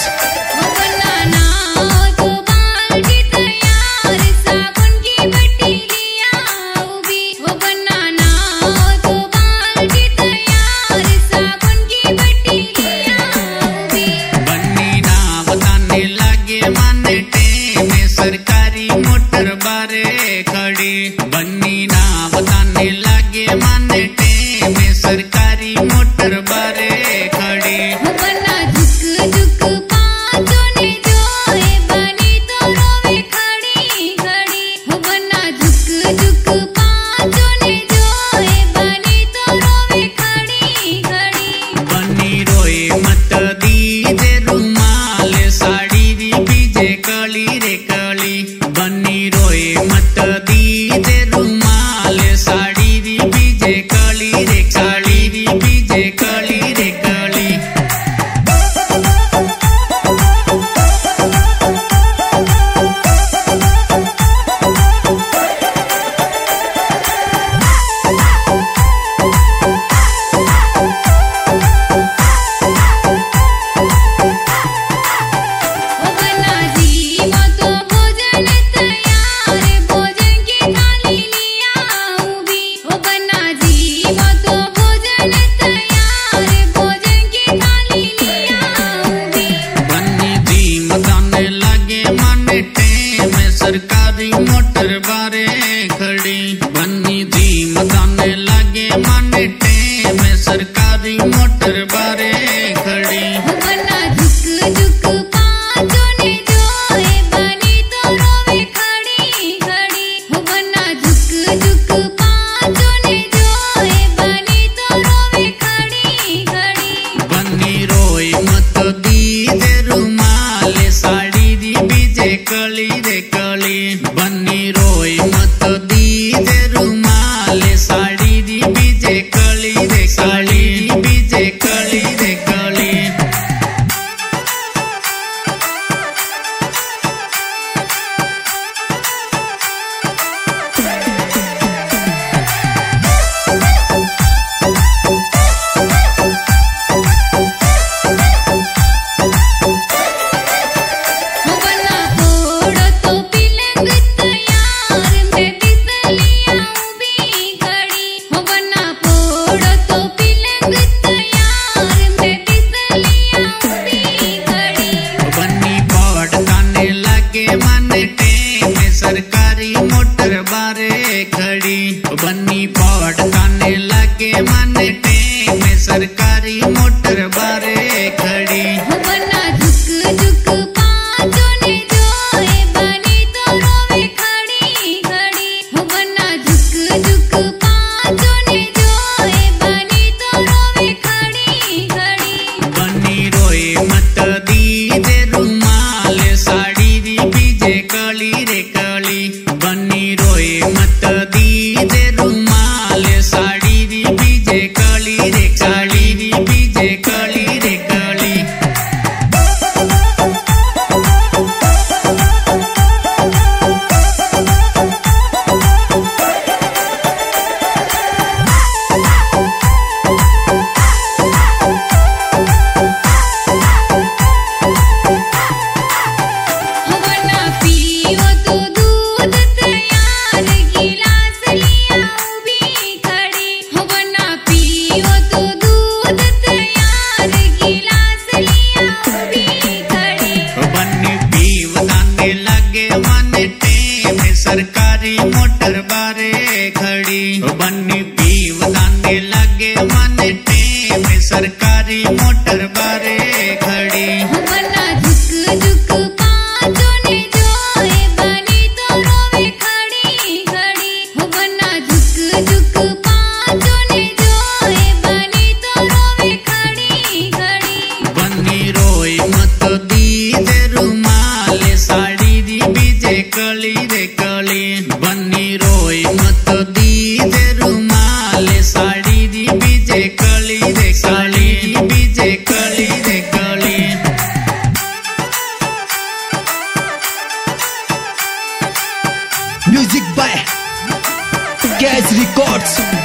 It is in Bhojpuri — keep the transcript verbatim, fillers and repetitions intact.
Records. सरकारी मोटर बारे खड़ी बन्नी ना बताने लगे माने टेम में सरकारी मोटर बारे खड़ी बन्ना झुक झुक पाँचों ने जो है बनी तो रोवे खड़ी खड़ी हो बन्ना झुक झुक पाँचों ने जो है बनी तो रोवे खड़ी खड़ी बन्नी रोए मत दीजे रुमाल साड़ी री बीजे कली रे कली बन्नी रोए मत दीजे रुमाल साड़ी री बीजे कली रे साड़ी री बीजे कली रे कली सरकारी मोटर बारे खड़ी बन्नी दी मकाने लगे माने टेम में सरकारी मोटर बारे खड़ी बन्ना झुक झुक पाँचों ने जो है बनी तो रोवे खड़ी खड़ी हो बन्ना झुक झुक पाँचों ने जो है बनी तो रोवे खड़ी खड़ी बन्नी रोए मत दीजे रुमाल साड़ी दी बीजे कली रे कली बन्नी रोए मत दीजे रुमाल साड़ी दी बीजे कली रे साड़ी बीजे कली रे कली सरकारी मोटर बारे खड़ी बन्नी पौड़ काने लगे माने टेम में सरकारी मोटर बारे खड़ी बन्ना झुक झुक पाँचों ने जो है बनी तो रोवे खड़ी खड़ी हो बन्ना झुक झुक पाँचों ने जो है बनी तो रोवे खड़ी खड़ी बन्नी रोए मत दीजे रुमाल साड़ी री बीजे कली रे कली बन्नी रोए मत दीजे रुमाल साड़ी री बीजे कली रे साड़ी री बीजे कली रे कली सरकारी मोटर बारे खड़ी बन्नी पीव दाने लगे माने टेम में सरकारी मोटर बारे खड़ी बन्ना झुक झुक पाँचों ने जो है बनी तो रोवे खड़ी खड़ी हो बन्ना झुक झुक पाँचों ने जो है बनी तो रोवे खड़ी खड़ी बन्नी रोए मत दीजे रुमाल साड़ी दी बीजे कली रे कली बन्नी रोए मत दीजे रुमाल साड़ी दी बीजे कली रे साड़ी बीजे कली रे कली Music by Cash Records.